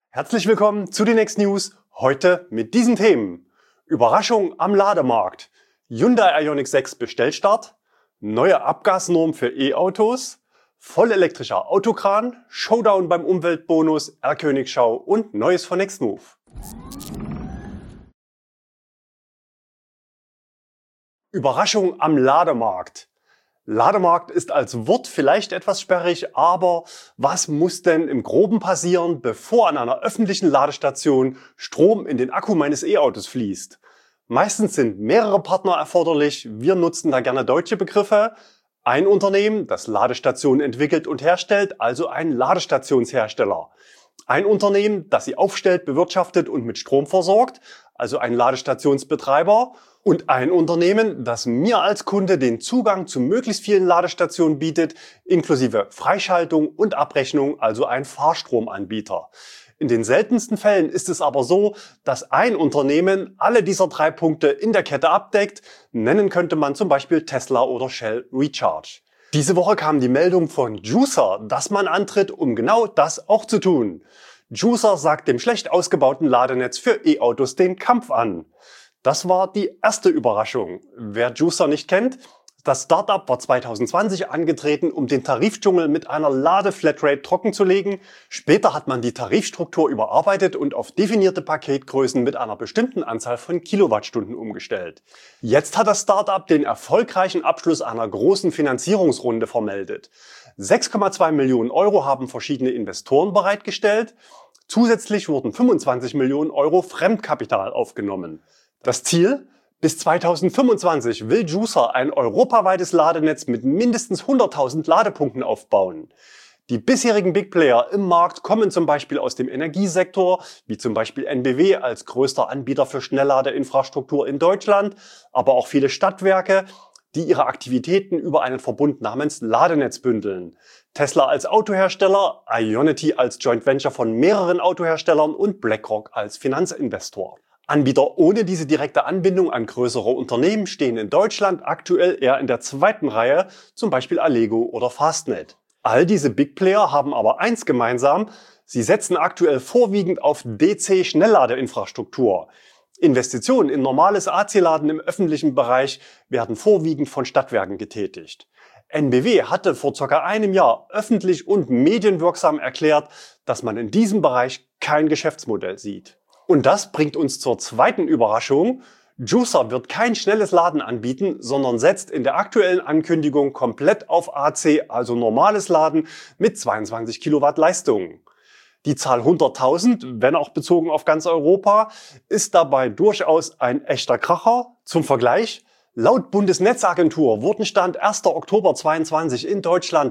Herzlich willkommen zu den Next News, heute mit diesen Themen. Überraschung am Lademarkt, Hyundai Ioniq 6 Bestellstart, neue Abgasnorm für E-Autos, vollelektrischer Autokran, Showdown beim Umweltbonus, R-Königschau und Neues von Nextmove. Überraschung am Lademarkt. Lademarkt ist als Wort vielleicht etwas sperrig, aber was muss denn im Groben passieren, bevor an einer öffentlichen Ladestation Strom in den Akku meines E-Autos fließt? Meistens sind mehrere Partner erforderlich, wir nutzen da gerne deutsche Begriffe. Ein Unternehmen, das Ladestationen entwickelt und herstellt, also ein Ladestationshersteller. Ein Unternehmen, das sie aufstellt, bewirtschaftet und mit Strom versorgt, also ein Ladestationsbetreiber. Und ein Unternehmen, das mir als Kunde den Zugang zu möglichst vielen Ladestationen bietet, inklusive Freischaltung und Abrechnung, also ein Fahrstromanbieter. In den seltensten Fällen ist es aber so, dass ein Unternehmen alle dieser drei Punkte in der Kette abdeckt. Nennen könnte man zum Beispiel Tesla oder Shell Recharge. Diese Woche kam die Meldung von Juicer, dass man antritt, um genau das auch zu tun. Juicer sagt dem schlecht ausgebauten Ladenetz für E-Autos den Kampf an. Das war die erste Überraschung. Wer Juicer nicht kennt, das Startup war 2020 angetreten, um den Tarifdschungel mit einer Ladeflatrate trockenzulegen. Später hat man die Tarifstruktur überarbeitet und auf definierte Paketgrößen mit einer bestimmten Anzahl von Kilowattstunden umgestellt. Jetzt hat das Startup den erfolgreichen Abschluss einer großen Finanzierungsrunde vermeldet. 6,2 Millionen Euro haben verschiedene Investoren bereitgestellt. Zusätzlich wurden 25 Millionen Euro Fremdkapital aufgenommen. Das Ziel? Bis 2025 will Juicer ein europaweites Ladenetz mit mindestens 100.000 Ladepunkten aufbauen. Die bisherigen Big Player im Markt kommen zum Beispiel aus dem Energiesektor, wie zum Beispiel NBW als größter Anbieter für Schnellladeinfrastruktur in Deutschland, aber auch viele Stadtwerke, die ihre Aktivitäten über einen Verbund namens Ladenetz bündeln. Tesla als Autohersteller, Ionity als Joint Venture von mehreren Autoherstellern und BlackRock als Finanzinvestor. Anbieter ohne diese direkte Anbindung an größere Unternehmen stehen in Deutschland aktuell eher in der zweiten Reihe, zum Beispiel Allego oder Fastnet. All diese Big Player haben aber eins gemeinsam, sie setzen aktuell vorwiegend auf DC-Schnellladeinfrastruktur. Investitionen in normales AC-Laden im öffentlichen Bereich werden vorwiegend von Stadtwerken getätigt. NBW hatte vor ca. einem Jahr öffentlich und medienwirksam erklärt, dass man in diesem Bereich kein Geschäftsmodell sieht. Und das bringt uns zur zweiten Überraschung. Juicer wird kein schnelles Laden anbieten, sondern setzt in der aktuellen Ankündigung komplett auf AC, also normales Laden mit 22 Kilowatt Leistung. Die Zahl 100.000, wenn auch bezogen auf ganz Europa, ist dabei durchaus ein echter Kracher. Zum Vergleich: Laut Bundesnetzagentur wurden Stand 1. Oktober 2022 in Deutschland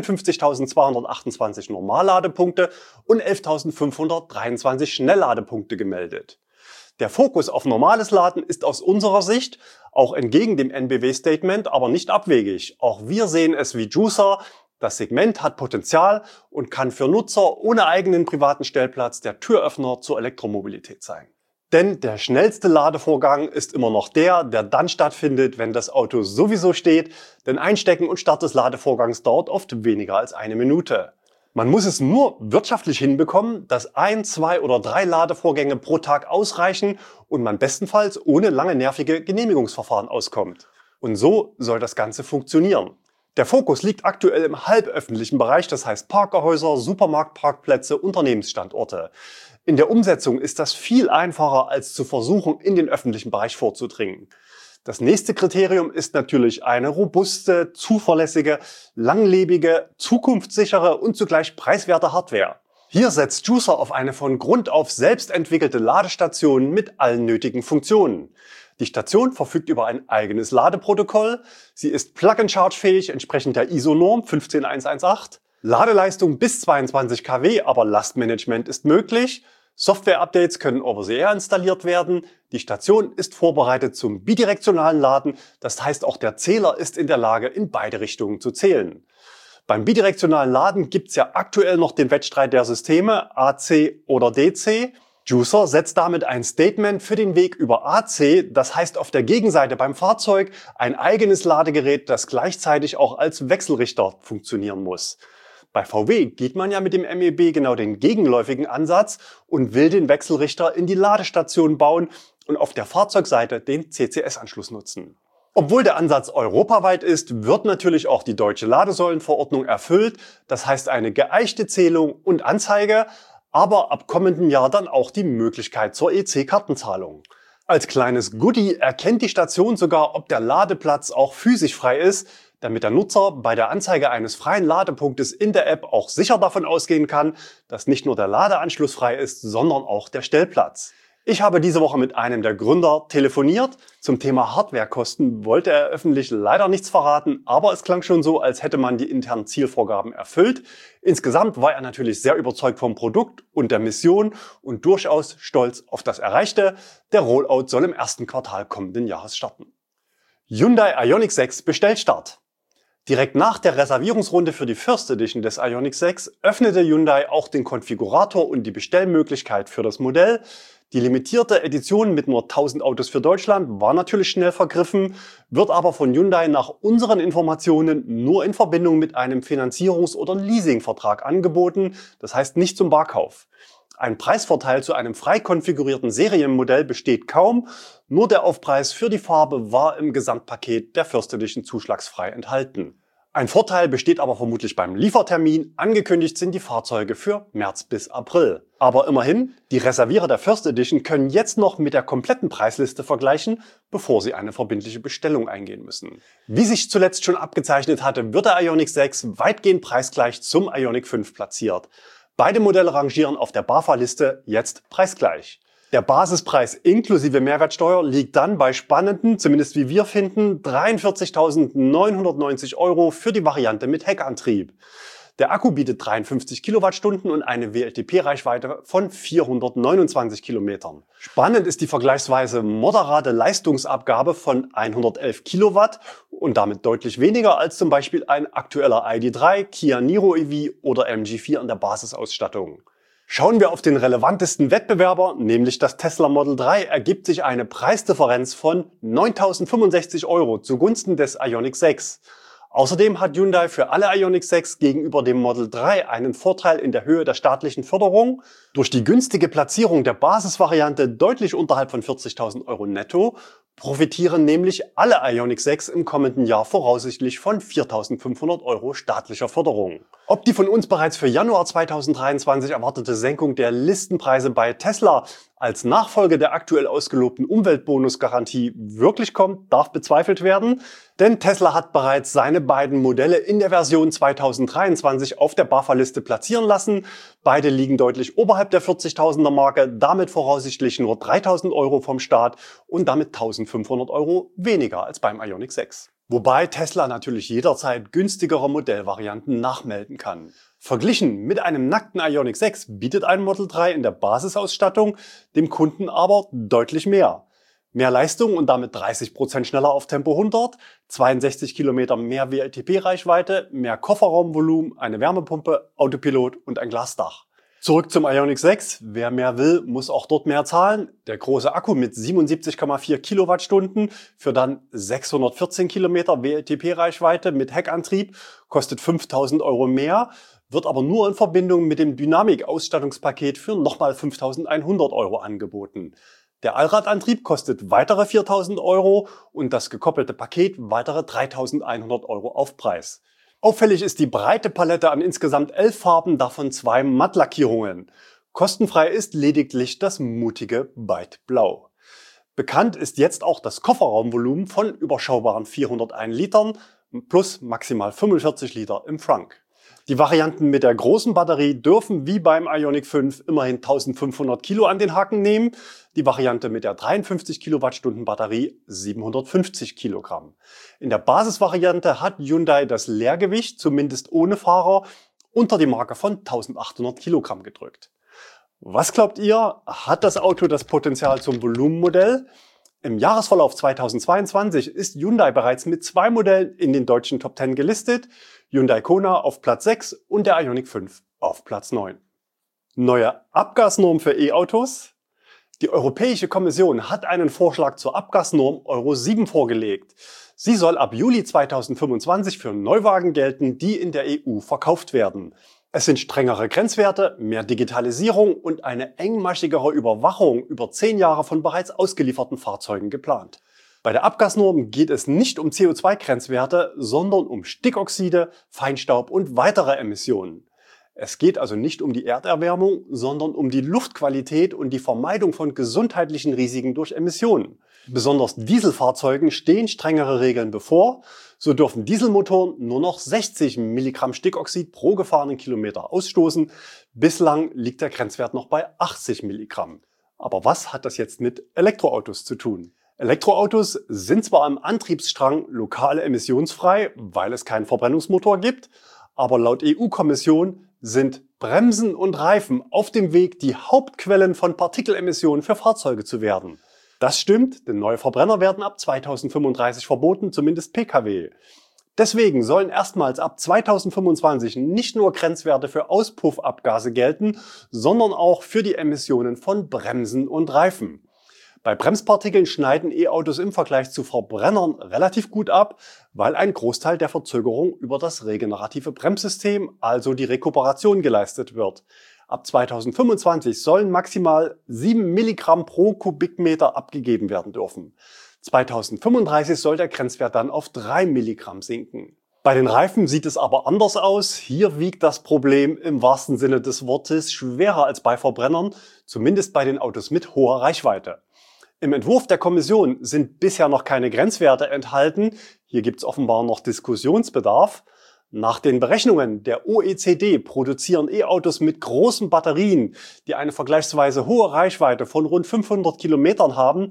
59.228 Normalladepunkte und 11.523 Schnellladepunkte gemeldet. Der Fokus auf normales Laden ist aus unserer Sicht, auch entgegen dem NBW-Statement, aber nicht abwegig. Auch wir sehen es wie Juicer. Das Segment hat Potenzial und kann für Nutzer ohne eigenen privaten Stellplatz der Türöffner zur Elektromobilität sein. Denn der schnellste Ladevorgang ist immer noch der dann stattfindet, wenn das Auto sowieso steht, denn Einstecken und Start des Ladevorgangs dauert oft weniger als eine Minute. Man muss es nur wirtschaftlich hinbekommen, dass 1, 2 oder 3 Ladevorgänge pro Tag ausreichen und man bestenfalls ohne lange nervige Genehmigungsverfahren auskommt. Und so soll das Ganze funktionieren. Der Fokus liegt aktuell im halböffentlichen Bereich, das heißt Parkgehäuser, Supermarktparkplätze, Unternehmensstandorte. In der Umsetzung ist das viel einfacher, als zu versuchen, in den öffentlichen Bereich vorzudringen. Das nächste Kriterium ist natürlich eine robuste, zuverlässige, langlebige, zukunftssichere und zugleich preiswerte Hardware. Hier setzt Juicer auf eine von Grund auf selbst entwickelte Ladestation mit allen nötigen Funktionen. Die Station verfügt über ein eigenes Ladeprotokoll. Sie ist Plug-and-Charge-fähig, entsprechend der ISO-Norm 15118. Ladeleistung bis 22 kW, aber Lastmanagement ist möglich. Software-Updates können over the air installiert werden. Die Station ist vorbereitet zum bidirektionalen Laden. Das heißt, auch der Zähler ist in der Lage, in beide Richtungen zu zählen. Beim bidirektionalen Laden gibt's ja aktuell noch den Wettstreit der Systeme, AC oder DC. Juicer setzt damit ein Statement für den Weg über AC, das heißt auf der Gegenseite beim Fahrzeug ein eigenes Ladegerät, das gleichzeitig auch als Wechselrichter funktionieren muss. Bei VW geht man ja mit dem MEB genau den gegenläufigen Ansatz und will den Wechselrichter in die Ladestation bauen und auf der Fahrzeugseite den CCS-Anschluss nutzen. Obwohl der Ansatz europaweit ist, wird natürlich auch die deutsche Ladesäulenverordnung erfüllt. Das heißt eine geeichte Zählung und Anzeige, aber ab kommendem Jahr dann auch die Möglichkeit zur EC-Kartenzahlung. Als kleines Goodie erkennt die Station sogar, ob der Ladeplatz auch physisch frei ist, damit der Nutzer bei der Anzeige eines freien Ladepunktes in der App auch sicher davon ausgehen kann, dass nicht nur der Ladeanschluss frei ist, sondern auch der Stellplatz. Ich habe diese Woche mit einem der Gründer telefoniert. Zum Thema Hardwarekosten wollte er öffentlich leider nichts verraten, aber es klang schon so, als hätte man die internen Zielvorgaben erfüllt. Insgesamt war er natürlich sehr überzeugt vom Produkt und der Mission und durchaus stolz auf das Erreichte. Der Rollout soll im ersten Quartal kommenden Jahres starten. Hyundai Ioniq 6 Bestellstart. Direkt nach der Reservierungsrunde für die First Edition des Ioniq 6 öffnete Hyundai auch den Konfigurator und die Bestellmöglichkeit für das Modell. Die limitierte Edition mit nur 1000 Autos für Deutschland war natürlich schnell vergriffen, wird aber von Hyundai nach unseren Informationen nur in Verbindung mit einem Finanzierungs- oder Leasingvertrag angeboten, das heißt nicht zum Barkauf. Ein Preisvorteil zu einem frei konfigurierten Serienmodell besteht kaum, nur der Aufpreis für die Farbe war im Gesamtpaket der First Edition zuschlagsfrei enthalten. Ein Vorteil besteht aber vermutlich beim Liefertermin. Angekündigt sind die Fahrzeuge für März bis April. Aber immerhin, die Reservierer der First Edition können jetzt noch mit der kompletten Preisliste vergleichen, bevor sie eine verbindliche Bestellung eingehen müssen. Wie sich zuletzt schon abgezeichnet hatte, wird der Ioniq 6 weitgehend preisgleich zum Ioniq 5 platziert. Beide Modelle rangieren auf der BAFA-Liste jetzt preisgleich. Der Basispreis inklusive Mehrwertsteuer liegt dann bei spannenden, zumindest wie wir finden, 43.990 € für die Variante mit Heckantrieb. Der Akku bietet 53 Kilowattstunden und eine WLTP-Reichweite von 429 Kilometern. Spannend ist die vergleichsweise moderate Leistungsabgabe von 111 Kilowatt und damit deutlich weniger als zum Beispiel ein aktueller ID.3, Kia Niro EV oder MG4 in der Basisausstattung. Schauen wir auf den relevantesten Wettbewerber, nämlich das Tesla Model 3, ergibt sich eine Preisdifferenz von 9.065 € zugunsten des Ioniq 6. Außerdem hat Hyundai für alle Ioniq 6 gegenüber dem Model 3 einen Vorteil in der Höhe der staatlichen Förderung. Durch die günstige Platzierung der Basisvariante deutlich unterhalb von 40.000 € netto profitieren nämlich alle Ioniq 6 im kommenden Jahr voraussichtlich von 4.500 € staatlicher Förderung. Ob die von uns bereits für Januar 2023 erwartete Senkung der Listenpreise bei Tesla als Nachfolge der aktuell ausgelobten Umweltbonusgarantie wirklich kommt, darf bezweifelt werden, denn Tesla hat bereits seine beiden Modelle in der Version 2023 auf der BAFA-Liste platzieren lassen. Beide liegen deutlich oberhalb der 40.000er Marke, damit voraussichtlich nur 3.000 € vom Staat und damit 1.500 € weniger als beim Ioniq 6. Wobei Tesla natürlich jederzeit günstigere Modellvarianten nachmelden kann. Verglichen mit einem nackten Ioniq 6 bietet ein Model 3 in der Basisausstattung dem Kunden aber deutlich mehr. Mehr Leistung und damit 30% schneller auf Tempo 100, 62 Kilometer mehr WLTP-Reichweite, mehr Kofferraumvolumen, eine Wärmepumpe, Autopilot und ein Glasdach. Zurück zum Ioniq 6. Wer mehr will, muss auch dort mehr zahlen. Der große Akku mit 77,4 Kilowattstunden für dann 614 Kilometer WLTP-Reichweite mit Heckantrieb kostet 5.000 € mehr, wird aber nur in Verbindung mit dem Dynamik-Ausstattungspaket für nochmal 5.100 € angeboten. Der Allradantrieb kostet weitere 4.000 € und das gekoppelte Paket weitere 3.100 € Aufpreis. Auffällig ist die breite Palette an insgesamt 11 Farben, davon 2 Mattlackierungen. Kostenfrei ist lediglich das mutige Byte Blau. Bekannt ist jetzt auch das Kofferraumvolumen von überschaubaren 401 Litern plus maximal 45 Liter im Trunk. Die Varianten mit der großen Batterie dürfen wie beim Ioniq 5 immerhin 1500 Kilo an den Haken nehmen. Die Variante mit der 53 Kilowattstunden Batterie 750 Kilogramm. In der Basisvariante hat Hyundai das Leergewicht, zumindest ohne Fahrer, unter die Marke von 1800 Kilogramm gedrückt. Was glaubt ihr? Hat das Auto das Potenzial zum Volumenmodell? Im Jahresverlauf 2022 ist Hyundai bereits mit 2 Modellen in den deutschen Top 10 gelistet. Hyundai Kona auf Platz 6 und der Ioniq 5 auf Platz 9. Neue Abgasnorm für E-Autos. Die Europäische Kommission hat einen Vorschlag zur Abgasnorm Euro 7 vorgelegt. Sie soll ab Juli 2025 für Neuwagen gelten, die in der EU verkauft werden. Es sind strengere Grenzwerte, mehr Digitalisierung und eine engmaschigere Überwachung über 10 Jahre von bereits ausgelieferten Fahrzeugen geplant. Bei der Abgasnorm geht es nicht um CO2-Grenzwerte, sondern um Stickoxide, Feinstaub und weitere Emissionen. Es geht also nicht um die Erderwärmung, sondern um die Luftqualität und die Vermeidung von gesundheitlichen Risiken durch Emissionen. Besonders Dieselfahrzeugen stehen strengere Regeln bevor. So dürfen Dieselmotoren nur noch 60 Milligramm Stickoxid pro gefahrenen Kilometer ausstoßen. Bislang liegt der Grenzwert noch bei 80 Milligramm. Aber was hat das jetzt mit Elektroautos zu tun? Elektroautos sind zwar am Antriebsstrang lokal emissionsfrei, weil es keinen Verbrennungsmotor gibt, aber laut EU-Kommission sind Bremsen und Reifen auf dem Weg, die Hauptquellen von Partikelemissionen für Fahrzeuge zu werden. Das stimmt, denn neue Verbrenner werden ab 2035 verboten, zumindest Pkw. Deswegen sollen erstmals ab 2025 nicht nur Grenzwerte für Auspuffabgase gelten, sondern auch für die Emissionen von Bremsen und Reifen. Bei Bremspartikeln schneiden E-Autos im Vergleich zu Verbrennern relativ gut ab, weil ein Großteil der Verzögerung über das regenerative Bremssystem, also die Rekuperation, geleistet wird. Ab 2025 sollen maximal 7 Milligramm pro Kubikmeter abgegeben werden dürfen. 2035 soll der Grenzwert dann auf 3 Milligramm sinken. Bei den Reifen sieht es aber anders aus. Hier wiegt das Problem im wahrsten Sinne des Wortes schwerer als bei Verbrennern, zumindest bei den Autos mit hoher Reichweite. Im Entwurf der Kommission sind bisher noch keine Grenzwerte enthalten. Hier gibt es offenbar noch Diskussionsbedarf. Nach den Berechnungen der OECD produzieren E-Autos mit großen Batterien, die eine vergleichsweise hohe Reichweite von rund 500 Kilometern haben,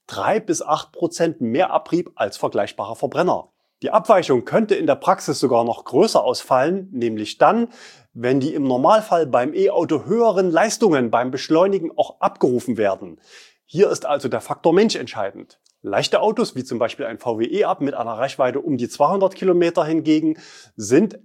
3-8% mehr Abrieb als vergleichbare Verbrenner. Die Abweichung könnte in der Praxis sogar noch größer ausfallen, nämlich dann, wenn die im Normalfall beim E-Auto höheren Leistungen beim Beschleunigen auch abgerufen werden. Hier ist also der Faktor Mensch entscheidend. Leichte Autos, wie zum Beispiel ein VW E-Up mit einer Reichweite um die 200 Kilometer hingegen, sind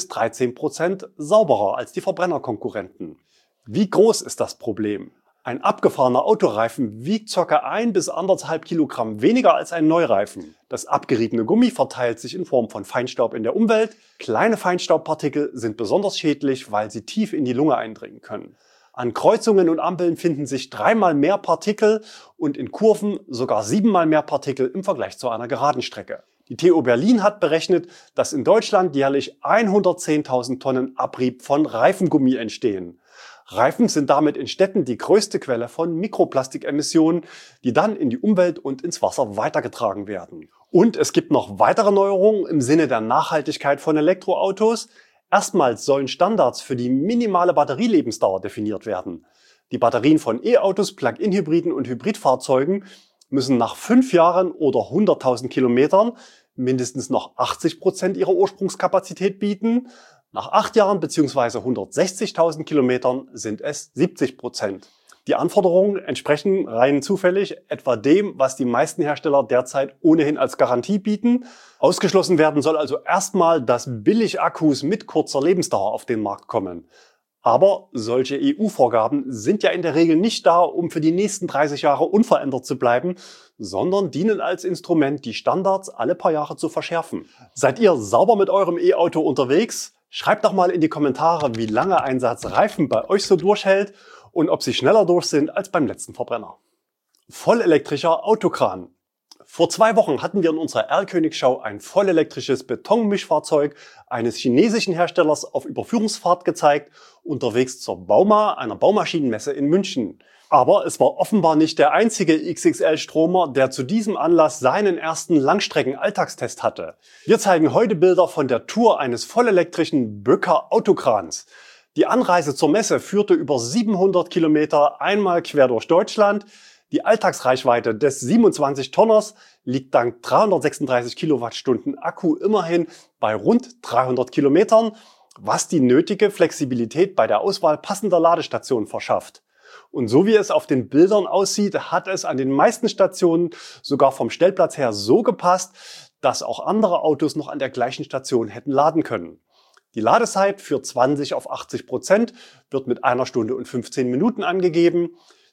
11-13% sauberer als die Verbrennerkonkurrenten. Wie groß ist das Problem? Ein abgefahrener Autoreifen wiegt ca. 1 bis 1,5 Kilogramm weniger als ein Neureifen. Das abgeriebene Gummi verteilt sich in Form von Feinstaub in der Umwelt. Kleine Feinstaubpartikel sind besonders schädlich, weil sie tief in die Lunge eindringen können. An Kreuzungen und Ampeln finden sich 3-mal mehr Partikel und in Kurven sogar 7-mal mehr Partikel im Vergleich zu einer geraden Strecke. Die TU Berlin hat berechnet, dass in Deutschland jährlich 110.000 Tonnen Abrieb von Reifengummi entstehen. Reifen sind damit in Städten die größte Quelle von Mikroplastikemissionen, die dann in die Umwelt und ins Wasser weitergetragen werden. Und es gibt noch weitere Neuerungen im Sinne der Nachhaltigkeit von Elektroautos. Erstmals sollen Standards für die minimale Batterielebensdauer definiert werden. Die Batterien von E-Autos, Plug-in-Hybriden und Hybridfahrzeugen müssen nach 5 Jahren oder 100.000 Kilometern mindestens noch 80% ihrer Ursprungskapazität bieten. Nach 8 Jahren bzw. 160.000 Kilometern sind es 70%. Die Anforderungen entsprechen rein zufällig etwa dem, was die meisten Hersteller derzeit ohnehin als Garantie bieten. Ausgeschlossen werden soll also erstmal, dass Billigakkus mit kurzer Lebensdauer auf den Markt kommen. Aber solche EU-Vorgaben sind ja in der Regel nicht da, um für die nächsten 30 Jahre unverändert zu bleiben, sondern dienen als Instrument, die Standards alle paar Jahre zu verschärfen. Seid ihr sauber mit eurem E-Auto unterwegs? Schreibt doch mal in die Kommentare, wie lange ein Satz Reifen bei euch so durchhält und ob sie schneller durch sind als beim letzten Verbrenner. Vollelektrischer Autokran. Vor 2 Wochen hatten wir in unserer Erlkönig-Schau ein vollelektrisches Betonmischfahrzeug eines chinesischen Herstellers auf Überführungsfahrt gezeigt, unterwegs zur Bauma, einer Baumaschinenmesse in München. Aber es war offenbar nicht der einzige XXL-Stromer, der zu diesem Anlass seinen ersten Langstrecken-Alltagstest hatte. Wir zeigen heute Bilder von der Tour eines vollelektrischen Böker Autokrans. Die Anreise zur Messe führte über 700 Kilometer einmal quer durch Deutschland. Die Alltagsreichweite des 27-Tonners liegt dank 336 Kilowattstunden Akku immerhin bei rund 300 Kilometern, was die nötige Flexibilität bei der Auswahl passender Ladestationen verschafft. Und so wie es auf den Bildern aussieht, hat es an den meisten Stationen sogar vom Stellplatz her so gepasst, dass auch andere Autos noch an der gleichen Station hätten laden können. Die Ladezeit für 20 auf 80% wird mit 1 Stunde und 15 Minuten angegeben.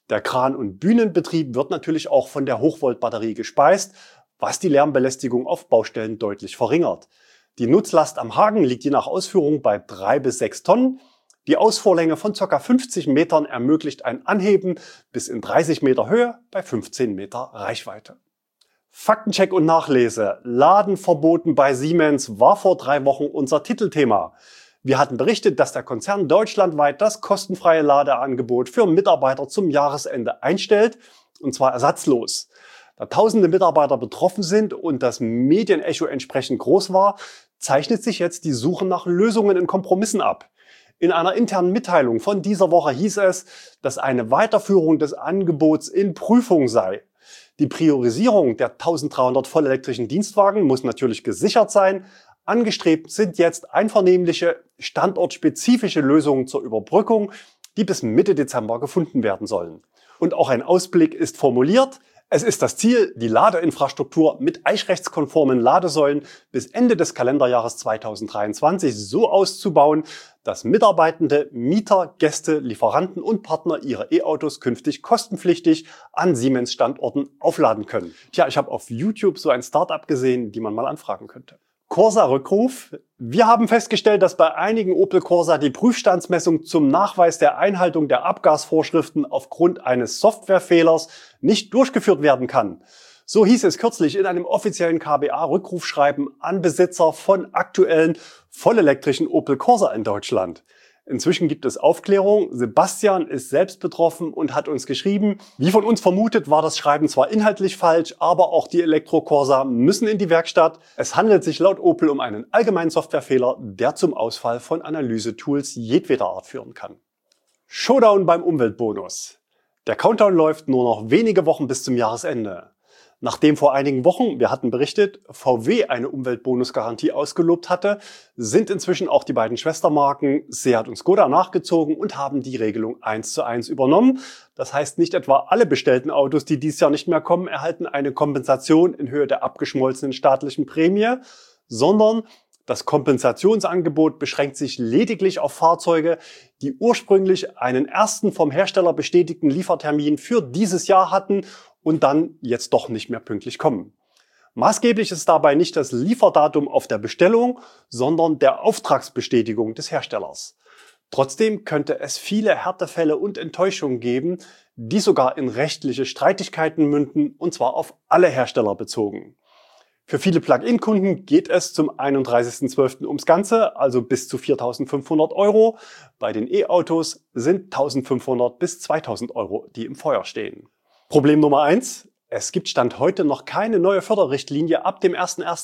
Der Kran- und Bühnenbetrieb wird natürlich auch von der Hochvoltbatterie gespeist, was die Lärmbelästigung auf Baustellen deutlich verringert. Die Nutzlast am Haken liegt je nach Ausführung bei 3 bis 6 Tonnen. Die Ausfuhrlänge von ca. 50 Metern ermöglicht ein Anheben bis in 30 Meter Höhe bei 15 Meter Reichweite. Faktencheck und Nachlese. Laden verboten bei Siemens war vor 3 Wochen unser Titelthema. Wir hatten berichtet, dass der Konzern deutschlandweit das kostenfreie Ladeangebot für Mitarbeiter zum Jahresende einstellt, und zwar ersatzlos. Da tausende Mitarbeiter betroffen sind und das Medienecho entsprechend groß war, zeichnet sich jetzt die Suche nach Lösungen in Kompromissen ab. In einer internen Mitteilung von dieser Woche hieß es, dass eine Weiterführung des Angebots in Prüfung sei. Die Priorisierung der 1300 vollelektrischen Dienstwagen muss natürlich gesichert sein. Angestrebt sind jetzt einvernehmliche, standortspezifische Lösungen zur Überbrückung, die bis Mitte Dezember gefunden werden sollen. Und auch ein Ausblick ist formuliert. Es ist das Ziel, die Ladeinfrastruktur mit eichrechtskonformen Ladesäulen bis Ende des Kalenderjahres 2023 so auszubauen, dass Mitarbeitende, Mieter, Gäste, Lieferanten und Partner ihre E-Autos künftig kostenpflichtig an Siemens-Standorten aufladen können. Tja, ich habe auf YouTube so ein Startup gesehen, die man mal anfragen könnte. Corsa-Rückruf. Wir haben festgestellt, dass bei einigen Opel Corsa die Prüfstandsmessung zum Nachweis der Einhaltung der Abgasvorschriften aufgrund eines Softwarefehlers nicht durchgeführt werden kann. So hieß es kürzlich in einem offiziellen KBA-Rückrufschreiben an Besitzer von aktuellen vollelektrischen Opel Corsa in Deutschland. Inzwischen gibt es Aufklärung. Sebastian ist selbst betroffen und hat uns geschrieben, wie von uns vermutet, war das Schreiben zwar inhaltlich falsch, aber auch die Elektro-Corsa müssen in die Werkstatt. Es handelt sich laut Opel um einen allgemeinen Softwarefehler, der zum Ausfall von Analysetools jedweder Art führen kann. Showdown beim Umweltbonus. Der Countdown läuft nur noch wenige Wochen bis zum Jahresende. Nachdem vor einigen Wochen, wir hatten berichtet, VW eine Umweltbonusgarantie ausgelobt hatte, sind inzwischen auch die beiden Schwestermarken Seat und Skoda nachgezogen und haben die Regelung 1:1 übernommen. Das heißt, nicht etwa alle bestellten Autos, die dieses Jahr nicht mehr kommen, erhalten eine Kompensation in Höhe der abgeschmolzenen staatlichen Prämie, sondern das Kompensationsangebot beschränkt sich lediglich auf Fahrzeuge, die ursprünglich einen ersten vom Hersteller bestätigten Liefertermin für dieses Jahr hatten und dann jetzt doch nicht mehr pünktlich kommen. Maßgeblich ist dabei nicht das Lieferdatum auf der Bestellung, sondern der Auftragsbestätigung des Herstellers. Trotzdem könnte es viele Härtefälle und Enttäuschungen geben, die sogar in rechtliche Streitigkeiten münden, und zwar auf alle Hersteller bezogen. Für viele Plug-in-Kunden geht es zum 31.12. ums Ganze, also bis zu 4.500 Euro. Bei den E-Autos sind 1.500 bis 2.000 Euro, die im Feuer stehen. Problem Nummer 1. Es gibt Stand heute noch keine neue Förderrichtlinie ab dem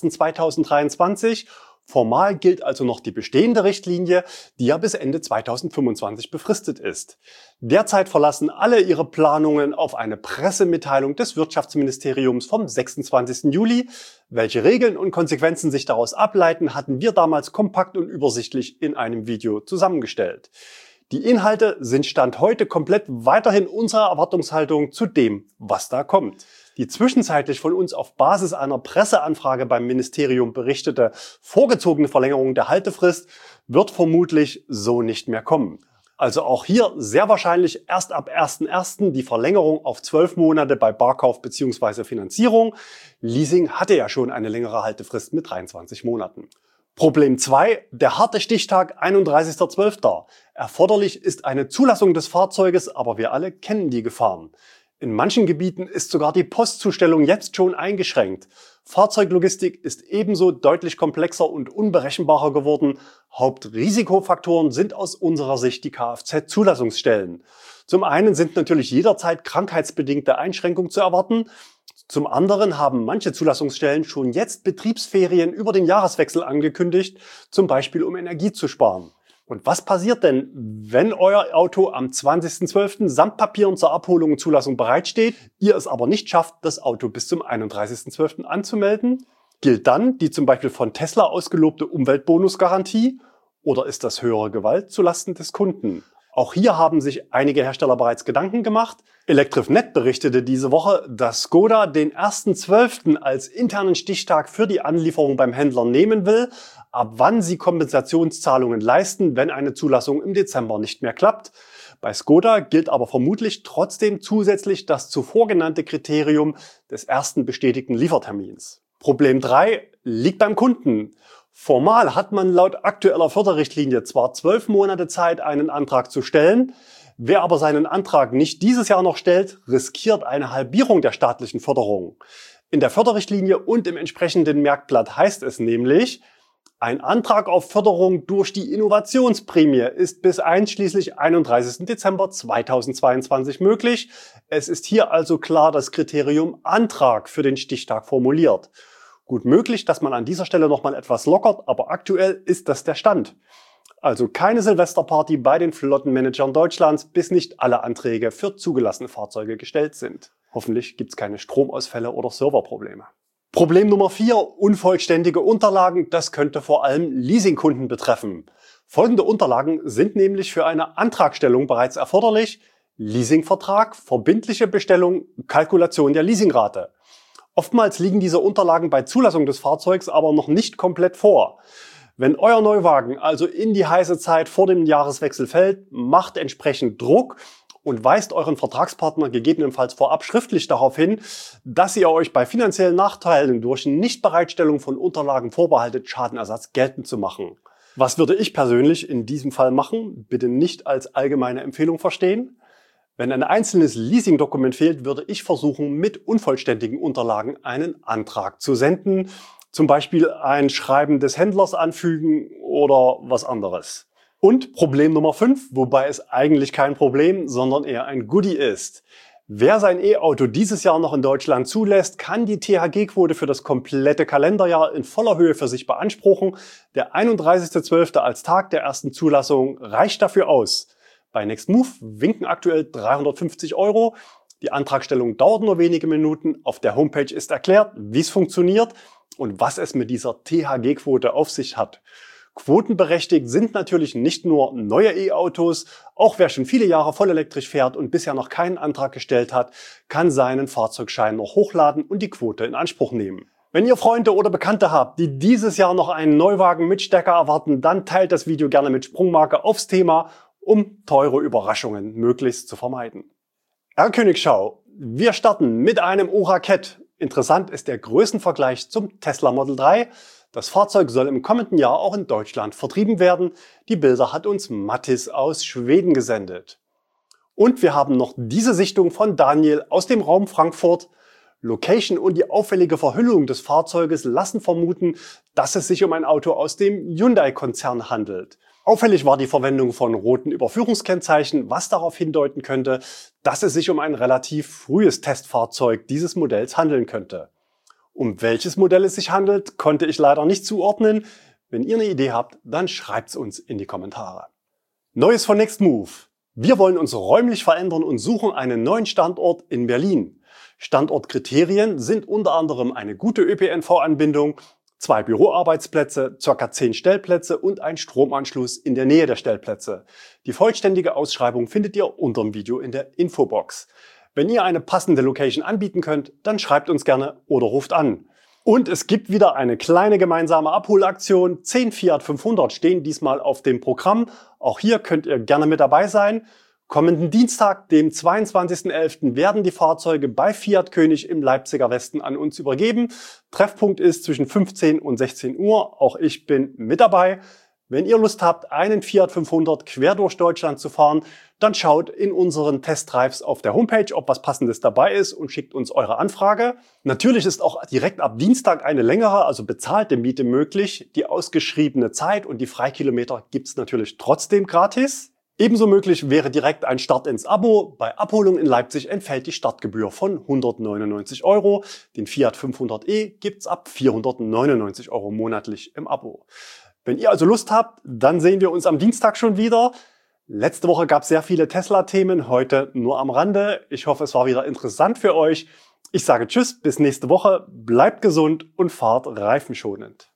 01.01.2023. Formal gilt also noch die bestehende Richtlinie, die ja bis Ende 2025 befristet ist. Derzeit verlassen alle ihre Planungen auf eine Pressemitteilung des Wirtschaftsministeriums vom 26. Juli. Welche Regeln und Konsequenzen sich daraus ableiten, hatten wir damals kompakt und übersichtlich in einem Video zusammengestellt. Die Inhalte sind Stand heute komplett weiterhin unsere Erwartungshaltung zu dem, was da kommt. Die zwischenzeitlich von uns auf Basis einer Presseanfrage beim Ministerium berichtete vorgezogene Verlängerung der Haltefrist wird vermutlich so nicht mehr kommen. Also auch hier sehr wahrscheinlich erst ab 1.1. die Verlängerung auf 12 Monate bei Barkauf bzw. Finanzierung. Leasing hatte ja schon eine längere Haltefrist mit 23 Monaten. Problem 2, der harte Stichtag 31.12. Erforderlich ist eine Zulassung des Fahrzeuges, aber wir alle kennen die Gefahren. In manchen Gebieten ist sogar die Postzustellung jetzt schon eingeschränkt. Fahrzeuglogistik ist ebenso deutlich komplexer und unberechenbarer geworden. Hauptrisikofaktoren sind aus unserer Sicht die Kfz-Zulassungsstellen. Zum einen sind natürlich jederzeit krankheitsbedingte Einschränkungen zu erwarten. Zum anderen haben manche Zulassungsstellen schon jetzt Betriebsferien über den Jahreswechsel angekündigt, zum Beispiel um Energie zu sparen. Und was passiert denn, wenn euer Auto am 20.12. samt Papieren zur Abholung und Zulassung bereitsteht, ihr es aber nicht schafft, das Auto bis zum 31.12. anzumelden? Gilt dann die zum Beispiel von Tesla ausgelobte Umweltbonusgarantie oder ist das höhere Gewalt zulasten des Kunden? Auch hier haben sich einige Hersteller bereits Gedanken gemacht. Electrifnet berichtete diese Woche, dass Skoda den 1.12. als internen Stichtag für die Anlieferung beim Händler nehmen will, ab wann sie Kompensationszahlungen leisten, wenn eine Zulassung im Dezember nicht mehr klappt. Bei Škoda gilt aber vermutlich trotzdem zusätzlich das zuvor genannte Kriterium des ersten bestätigten Liefertermins. Problem 3 liegt beim Kunden. Formal hat man laut aktueller Förderrichtlinie zwar 12 Monate Zeit, einen Antrag zu stellen. Wer aber seinen Antrag nicht dieses Jahr noch stellt, riskiert eine Halbierung der staatlichen Förderung. In der Förderrichtlinie und im entsprechenden Merkblatt heißt es nämlich, ein Antrag auf Förderung durch die Innovationsprämie ist bis einschließlich 31. Dezember 2022 möglich. Es ist hier also klar das Kriterium Antrag für den Stichtag formuliert. Gut möglich, dass man an dieser Stelle nochmal etwas lockert, aber aktuell ist das der Stand. Also keine Silvesterparty bei den Flottenmanagern Deutschlands, bis nicht alle Anträge für zugelassene Fahrzeuge gestellt sind. Hoffentlich gibt es keine Stromausfälle oder Serverprobleme. Problem Nummer 4, unvollständige Unterlagen. Das könnte vor allem Leasingkunden betreffen. Folgende Unterlagen sind nämlich für eine Antragstellung bereits erforderlich: Leasingvertrag, verbindliche Bestellung, Kalkulation der Leasingrate. Oftmals liegen diese Unterlagen bei Zulassung des Fahrzeugs aber noch nicht komplett vor. Wenn euer Neuwagen also in die heiße Zeit vor dem Jahreswechsel fällt, macht entsprechend Druck und weist euren Vertragspartner gegebenenfalls vorab schriftlich darauf hin, dass ihr euch bei finanziellen Nachteilen durch Nichtbereitstellung von Unterlagen vorbehaltet, Schadenersatz geltend zu machen. Was würde ich persönlich in diesem Fall machen? Bitte nicht als allgemeine Empfehlung verstehen. Wenn ein einzelnes Leasingdokument fehlt, würde ich versuchen, mit unvollständigen Unterlagen einen Antrag zu senden. Zum Beispiel ein Schreiben des Händlers anfügen oder was anderes. Und Problem Nummer 5, wobei es eigentlich kein Problem, sondern eher ein Goodie ist. Wer sein E-Auto dieses Jahr noch in Deutschland zulässt, kann die THG-Quote für das komplette Kalenderjahr in voller Höhe für sich beanspruchen. Der 31.12. als Tag der ersten Zulassung reicht dafür aus. Bei Nextmove winken aktuell 350 €. Die Antragstellung dauert nur wenige Minuten. Auf der Homepage ist erklärt, wie es funktioniert und was es mit dieser THG-Quote auf sich hat. Quotenberechtigt sind natürlich nicht nur neue E-Autos, auch wer schon viele Jahre vollelektrisch fährt und bisher noch keinen Antrag gestellt hat, kann seinen Fahrzeugschein noch hochladen und die Quote in Anspruch nehmen. Wenn ihr Freunde oder Bekannte habt, die dieses Jahr noch einen Neuwagen mit Stecker erwarten, dann teilt das Video gerne mit Sprungmarke aufs Thema, um teure Überraschungen möglichst zu vermeiden. R-Königschau. Wir starten mit einem Oraket. Interessant ist der Größenvergleich zum Tesla Model 3. Das Fahrzeug soll im kommenden Jahr auch in Deutschland vertrieben werden. Die Bilder hat uns Mattis aus Schweden gesendet. Und wir haben noch diese Sichtung von Daniel aus dem Raum Frankfurt. Location und die auffällige Verhüllung des Fahrzeuges lassen vermuten, dass es sich um ein Auto aus dem Hyundai-Konzern handelt. Auffällig war die Verwendung von roten Überführungskennzeichen, was darauf hindeuten könnte, dass es sich um ein relativ frühes Testfahrzeug dieses Modells handeln könnte. Um welches Modell es sich handelt, konnte ich leider nicht zuordnen. Wenn ihr eine Idee habt, dann schreibt's uns in die Kommentare. Neues von Nextmove. Wir wollen uns räumlich verändern und suchen einen neuen Standort in Berlin. Standortkriterien sind unter anderem eine gute ÖPNV-Anbindung, 2 Büroarbeitsplätze, ca. 10 Stellplätze und ein Stromanschluss in der Nähe der Stellplätze. Die vollständige Ausschreibung findet ihr unter dem Video in der Infobox. Wenn ihr eine passende Location anbieten könnt, dann schreibt uns gerne oder ruft an. Und es gibt wieder eine kleine gemeinsame Abholaktion. 10 Fiat 500 stehen diesmal auf dem Programm. Auch hier könnt ihr gerne mit dabei sein. Kommenden Dienstag, dem 22.11., werden die Fahrzeuge bei Fiat König im Leipziger Westen an uns übergeben. Treffpunkt ist zwischen 15 und 16 Uhr. Auch ich bin mit dabei. Wenn ihr Lust habt, einen Fiat 500 quer durch Deutschland zu fahren, dann schaut in unseren Testdrives auf der Homepage, ob was Passendes dabei ist und schickt uns eure Anfrage. Natürlich ist auch direkt ab Dienstag eine längere, also bezahlte Miete möglich. Die ausgeschriebene Zeit und die Freikilometer gibt's natürlich trotzdem gratis. Ebenso möglich wäre direkt ein Start ins Abo. Bei Abholung in Leipzig entfällt die Startgebühr von 199 €. Den Fiat 500e gibt's ab 499 € monatlich im Abo. Wenn ihr also Lust habt, dann sehen wir uns am Dienstag schon wieder. Letzte Woche gab es sehr viele Tesla-Themen, heute nur am Rande. Ich hoffe, es war wieder interessant für euch. Ich sage Tschüss, bis nächste Woche. Bleibt gesund und fahrt reifenschonend.